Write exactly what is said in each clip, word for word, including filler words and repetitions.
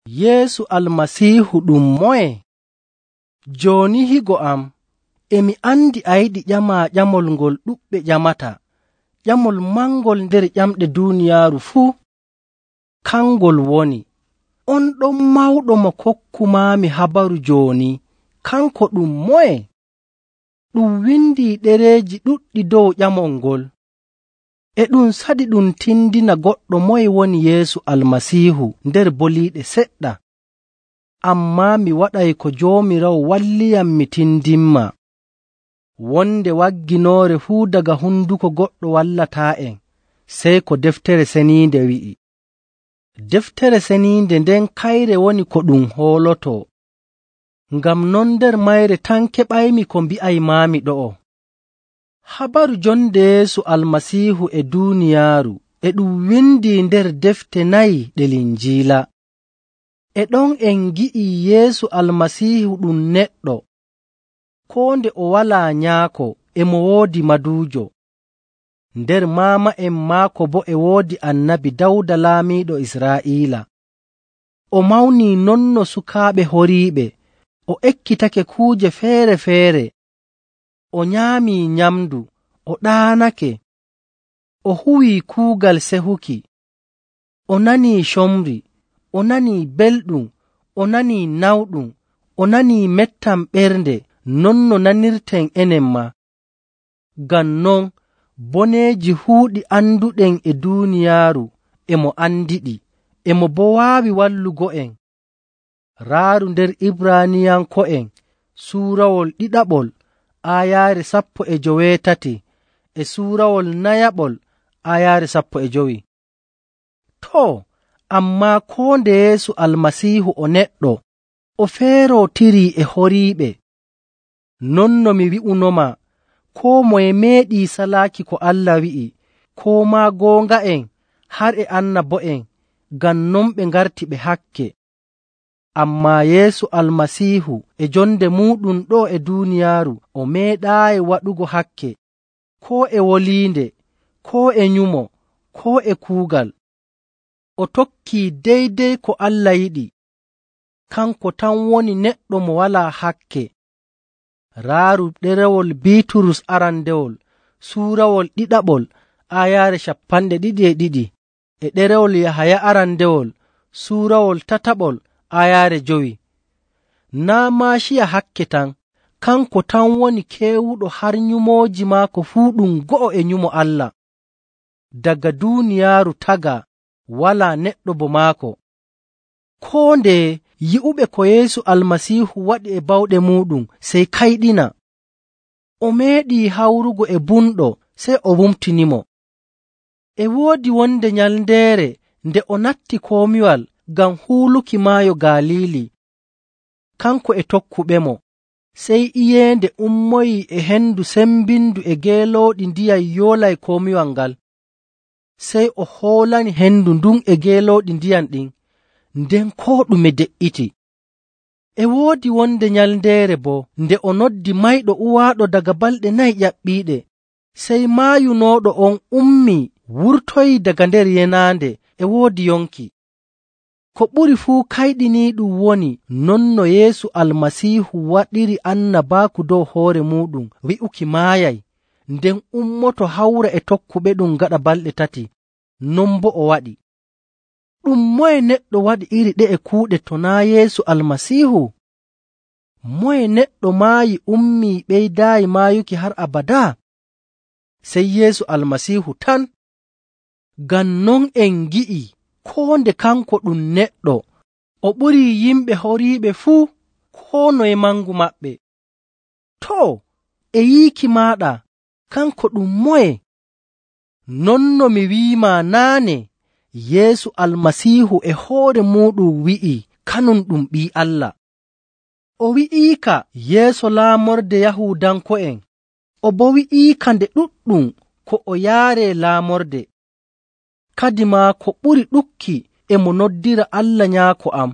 Yeesu almasiihu ɗum moye? Joni higo am, emi andi a yiɗi ƴama ƴamol ngol ɗuɓɓe ƴamata, ƴamol mangol nder ƴamɗe duniyaaru fuu. Kangol woni, on ɗon mawɗo mo kokkumami habaru joni, kanko ɗum moye? Ɗum windi ɗereeji ɗuɗɗi dow ƴamol ngol. E ɗum saɗi ɗum tindina goɗɗo moye woni Yeesu almasiihu nder boliiɗe seɗɗa. Amma mi waɗay ko Joomiraawo walliyam mi tindinma. Wonde wagginoore fuu daga hunduko goɗɗo wallata'en, sey ko deftere seniinde wi'i. Deftere seniinde nden kayre woni ko ɗum hooloto. Ngam non nder mayre tan keɓaymi ko mbi'aymami ɗo'o. Habaru jonde Yeesu almasiihu e duniyaaru e ɗum windi nder defte nayi ɗe Linjiila. E ɗon en gi'i Yeesu almasiihu ɗum neɗɗo, koo nde o walaa nyaako e mo woodi maduujo. Nder maama'en maako bo e woodi annabi Dawda laamiiɗo Israa'iila. O mawni nonno sukaaɓe horiiɓe, o ekkitake kuuje feere-feere, o nyaamii nyamdu, o ɗaanake, o huwii kuugal sehuki, o nanii comri, o nanii belɗum, o nanii nawɗum, o nanii mettam ɓernde nonno nanirten enen ma. Ngam non boneeji huuɗi anduɗen e duuniyaaru e mo andiɗi, e mo bo waawi wallugo en. Raaru nder Ibraniyanko'en suurawol ɗiɗaɓol aayaare sappo e joweetati e suurawol nayaɓol aayaare sappo e jowi. Too, amma koo nde Yeesu almasiihu o neɗɗo, o feerootirii e horiiɓe. Nonno mi wi'unoma, koo moye meeɗii salaaki ko Allah wi'i, koo maa goonga'en har e annabo'en, ngam non ɓe ngarti ɓe hakke. Amma Yeesu almasiihu e jonde muɗum ɗo e duuniyaaru o meeɗaayi waɗugo hakke, koo e woliinde, koo e nyumo, koo e kuugal. O tokkii deydey ko Allah yiɗi. Kanko tan woni neɗɗo mo walaa hakke. Raaru ɗerewol Biiturus arandewol suurawol ɗiɗaɓol aayaare cappanɗe ɗiɗi e ɗiɗi e ɗerewol Yahaya arandewol suurawol tataɓol aayaare jowi. Naa maashiya hakke tan, kanko tan woni keewuɗo har nyumooji maako fuu ɗum go'o e nyumo Allah. Daga duuniyaaru taga walaa neɗɗo bo maako. Koo nde yi'uɓe ko Yeesu almasiihu waɗi e bawɗe muɗum sey kayɗina. O meeɗii hawrugo e bunɗo sey o wumtinimo. E woodi wonde nyalndeere nde o natti komiwal ngam huuluki maayo Galiili, kanko e tokkuɓemo, sey iyeende ummoyi e hendu sembindu e geelooɗi ndiyam yoolay komiwal ngal. Sey o hoolani hendu ndun e geelooɗi ndiyam ɗin, nden koo ɗume de'iti. E woodi wonde nyalndeere bo nde o noddi mayɗo uwaaɗo daga balɗe nayi ƴaɓɓiiɗe, sey maayunooɗo on ummi wurtoyi daga nder yenaande e woodi yonki. Ko ɓuri fuu kayɗiniiɗum woni nonno Yeesu almasiihu waɗiri annabaaku dow hoore muɗum wi'uki maayay, nden ummoto hawra e tokkuɓe ɗum gaɗa balɗe tati, non bo o waɗi. Ɗum moye neɗɗo waɗi iri ɗe e kuuɗe to naa Yeesu almasiihu? Moye neɗɗo maayi ummii ɓeydaayi maayuki har abadaa? Sey Yeesu almasiihu tan. Ngam non en gi'i koo nde kanko ɗum neɗɗo, o ɓurii yimɓe horiiɓe fuu koo noye mangu maɓɓe. Too, e yiiki maaɗa, kanko ɗum moye? Nonno mi wi'ima naane, Yeesu almasiihu e hoore muɗum wi'i kanum ɗum ɓii Allah. O wi'iika yeeso laamorde Yahuudanko'en, o bo wi'iika nde ɗuɗɗum ko o yaare laamorde. Kadi maa ko ɓuri ɗukki e mo noddira Allah nyaako am.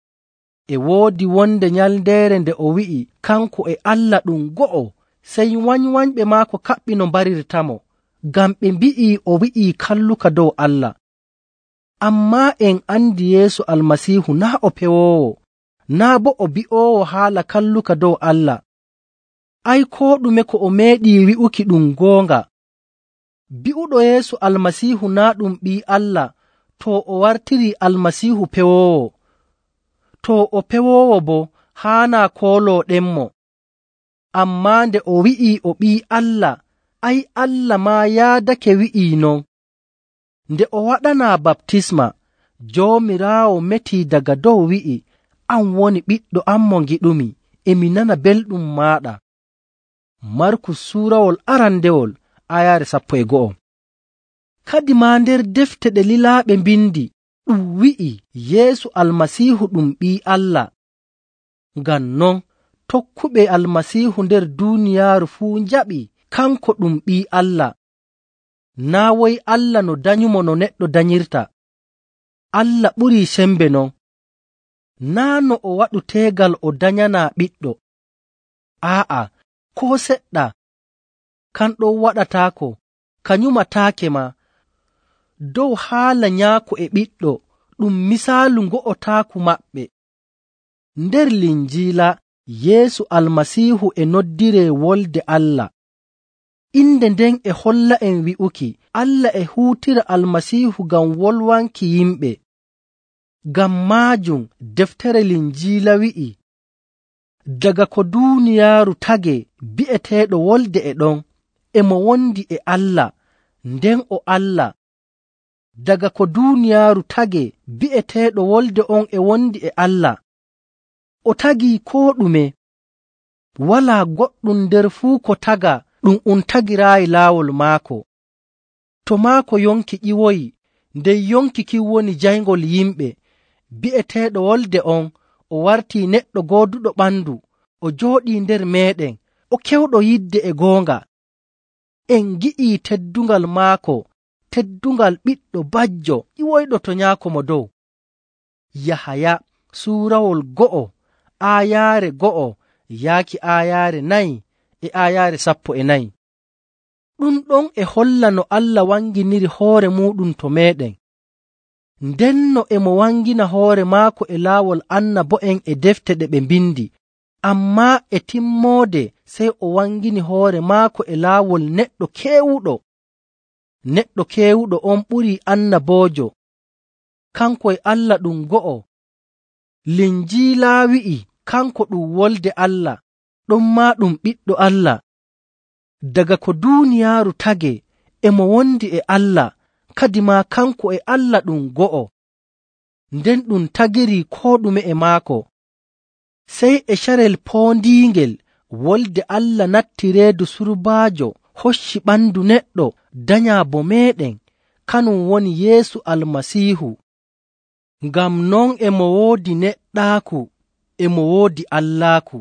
E woodi wonde nyalndeere nde o wi'i kanko e Allah ɗum go'o, sey wanywanyɓe maako kaɓɓi no mbarirtamo, ngam ɓe mbi'i o wi'ii kalluka dow Allah. Ammaa en andi Yeesu Almasiihu naa o pewoowo, naa bo o bi'oowo haala kalluka dow Allah. Ay koo ɗume ko o meeɗii wi'uki ɗum goonga. Bi'uɗo Yeesu Almasiihu naa ɗum ɓii Allah to o wartiri Almasiihu pewoowo. To o pewoowo bo haanaa koolooɗenmo. Ammaa nde o wi'ii o ɓii Allah, ay Allah maa yaadake wi'ii non. Nde o waɗanaa baptisma, Joomiraawo metii daga dow wi'i, an woni ɓiɗɗo am mo ngiɗumi, emi nana belɗum maaɗa. Markus suurawol arandewol ayaare sappo e go'o. Kadi maa nder defte ɗe lilaaɓe mbindi ɗum wi'i Yeesu Almasiihu ɗum ɓii Allah. Ngam non tokkuɓe Almasiihu nder duuniyaaru fuu njaɓi kanko ɗum ɓii Allah. Naa woy Allah no danyumo no neɗɗo danyirta. Allah ɓurii sembe non. Naa no o waɗu teegal o danyanaa ɓiɗɗo. Aa'a, koo seɗɗa. Kanɗon waɗataako, ka nyumataake ma. Dow haala nyaako e ɓiɗɗo ɗum misaalu ngo'otaaku maɓɓe. Nder Linjiila, Yeesu Almasiihu e noddiree wolde Allah. Inde nden e holla en wi'uki Allah e huutira Almasiihu ngam wolwanki yimɓe. Ngam maajum deftere Linjiila wi'i, daga ko duuniyaaru tage bi'eteeɗo wolde e ɗon, e mo wondi e Allah, nden o Allah. Daga ko duuniyaaru tage bi'eteeɗo wolde on e wondi e Allah. O tagii koo ɗume. Walaa goɗɗum nder fuu ko taga ɗum um tagiraayi laawol maako. To maako yonki ƴiwoyi, nden yonki kin woni jayngol yimɓe, bi'eteeɗo wolde on o wartii neɗɗo gooduɗo ɓandu, o jooɗii nder meeɗen, o kewɗo yidde e goonga. En ngi'ii teddungal maako, teddungal ɓiɗɗo bajjo ƴiwoyɗo to nyaako mo dow. Yahaya suurawol go'o aayaare go'o yaaki aayaare nayi e aayaare sappo e nayi. Ɗum ɗon e holla no Allah wanginiri hoore muɗum to meeɗen. Ndenno e mo wangina hoore maako e laawol annabo'en e defte ɗe ɓe mbindi, ammaa e timmoode sey o wangini hoore maako e laawol neɗɗo keewuɗo. Neɗɗo keewuɗo on ɓurii annaboojo. Kanko e Allah ɗum go'o. Linjiila wi'i kanko ɗum wolde Allah, ɗon maa ɗum ɓiɗɗo Allah. Daga ko duuniyaaru tage e mo wondi e Allah, kadi maa kanko e Allah ɗum go'o. Nden ɗum tagirii koo ɗume e maako. Sey e carel poondiingel wolde Allah natti reedu surbaajo hocci ɓandu neɗɗo danyaa bo meeɗen, kanum woni Yeesu Almasiihu. Ngam non e mo woodi neɗɗaaku, e mo woodi Allaaku.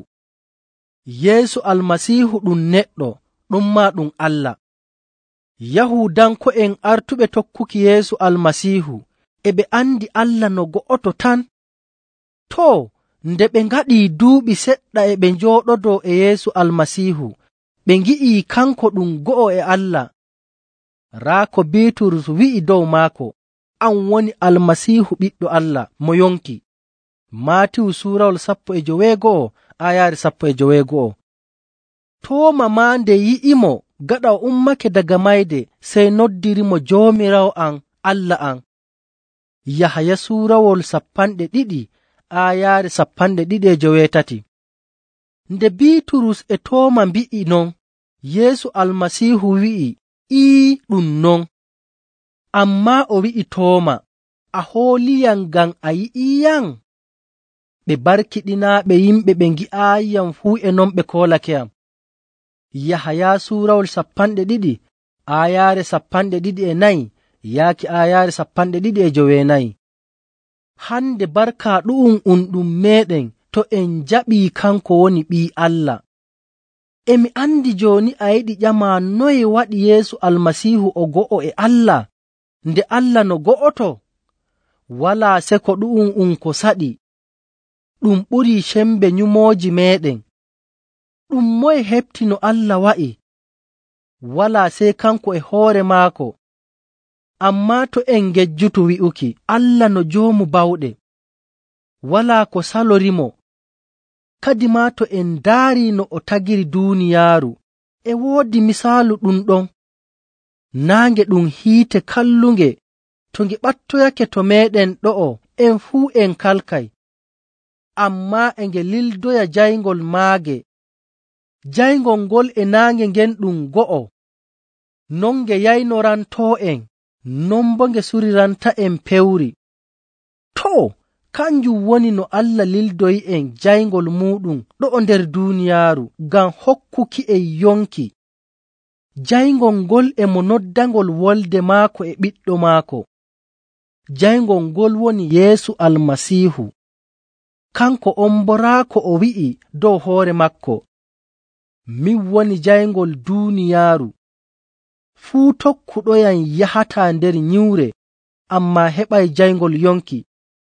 Yeesu Almasiihu ɗum neɗɗo, ɗum maa ɗum Allah. Yahuudanko'en artuɓe tokkuki Yeesu Almasiihu e ɓe andi Allah no go'oto tan. Too, nde ɓe ngaɗii duuɓi seɗɗa e ɓe njooɗodoo e Yeesu Almasiihu, ɓe ngi'ii kanko ɗum go'o e Allah. Raa ko Biiturus wi'i dow maako, an woni Almasiihu ɓiɗɗo Allah mo yonki. Maatiwu suurawol sappo e joweego'o aayaare sappo e joweego'o. Tooma maa nde yi'imo gaɗa o ummake daga mayde, sey noddirimo Joomiraawo an, Allah an. Yahaya suurawol sappanɗe ɗiɗi aayaare sappanɗe ɗiɗi e joweetati. Nde Biiturus e Tooma mbi'i non, Yeesu Almasiihu wi'i, ii ɗum non. Ammaa o wi'i Tooma, a hooliyam ngam a yi'iyam? Ɓe barkiɗinaaɓe yimɓe ɓe ngi'aayiyam fuu e non ɓe koolake am. Yahaya suurawol sappanɗe ɗiɗi aayaare sappanɗe ɗiɗi e nayi yaaki aayaare sappanɗe ɗiɗi e joweenayi. Hande barka ɗu'um um ɗum meeɗen to en jaɓii kanko woni ɓii Allah. Emi andi jooni a yiɗi ƴama noye waɗi Yeesu Almasiihu o go'o e Allah, nde Allah no go'oto? Walaa seko ɗu'um um ko saɗi. Ɗum ɓurii sembe nyumooji meeɗen. Ɗum moye heɓti no Allah wa'i? Walaa sey kanko e hoore maako. Ammaa to en ngejjutu wi'uki Allah no joomu bawɗe, walaa ko salorimo. Kadi maa to en ndaari no o tagiri duuniyaaru, e woodi misaalu ɗum ɗon. Naange ɗum hiite kallunge, to nge ɓattoyake to meeɗen ɗo'o, en fuu en kalkay. Ammaa e nge lildoya jayngol maage. Jayngol ngol e naange ngen ɗum go'o. Non nge yaynorantoo en, non bo nge suriranta en pewri. Too, kanjum woni no Allah lildoyi en jayngol muɗum ɗo'o nder duuniyaaru ngam hokkuki en yonki. Jayngol ngol e mo noddangol wolde maako e ɓiɗɗo maako. Jayngol ngol woni Yeesu Almasiihu. Kanko on boraako o wi'i dow hoore makko, min woni jayngol duuniyaaru. Fuu tokkuɗoyam yahataa nder nyiwre, ammaa heɓay jayngol yonki.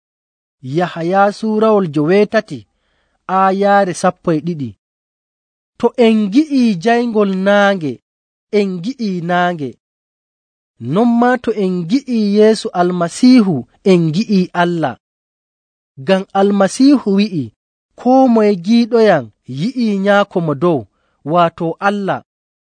Yahaya suurawol joweetati aayaare sappo e ɗiɗi. To en gi'ii jayngol naange, en gi'ii naange. Non maa to en gi'ii Yeesu Almasiihu, en gi'ii Allah. Ngam Almasiihu wi'i, koo moye giiɗoyam yi'ii nyaako mo dow, waato Allah.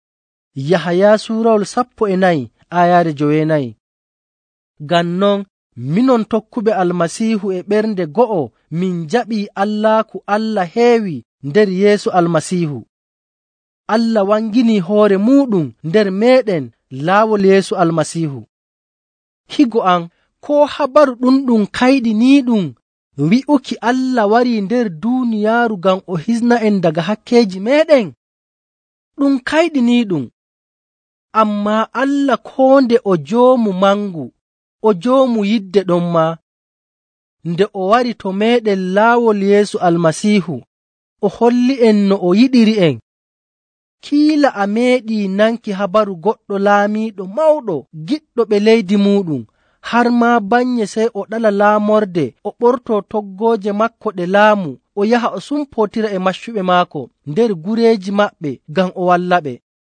Yahaya suurawol sappo e nayi aayaare joweenayi. Ngam non minon tokkuɓe Almasiihu e ɓernde go'o min jaɓii Allaaku Allah heewi nder Yeesu Almasiihu. Allah wanginii hoore muɗum nder meeɗen laawol Yeesu Almasiihu. Higo am, koo habaru ɗum ɗum kayɗiniiɗum wi'uki Allah warii nder duuniyaaru ngam o hisna en daga hakkeeji meeɗen? Ɗum kayɗiniiɗum. Ammaa Allah koo nde o joomu mangu, o joomu yidde ɗon ma, nde o wari to meeɗen laawol Yeesu Almasiihu, o holli en no o yiɗiri en. Kiila a meeɗii nanki habaru goɗɗo laamiiɗo mawɗo giɗɗo ɓe leydi muɗum, har maa banye sey o ɗala laamorde, o ɓorto toggooje makko ɗe laamu, o yaha o sumpootira e maccuɓe maako nder gureeji maɓɓe ngam o walla ɓe.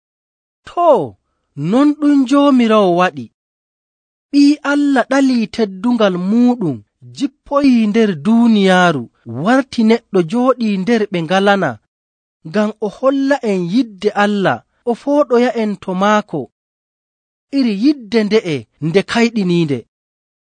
Too, non ɗum Joomiraawo waɗi. Ɓii Allah ɗalii teddungal muɗum, jippoyii nder duuniyaaru, warti neɗɗo jooɗii nder ɓe ngalana, ngam o holla en yidde Allah, o fooɗoya en to maako. Iri yidde nde'e nde kayɗiniinde.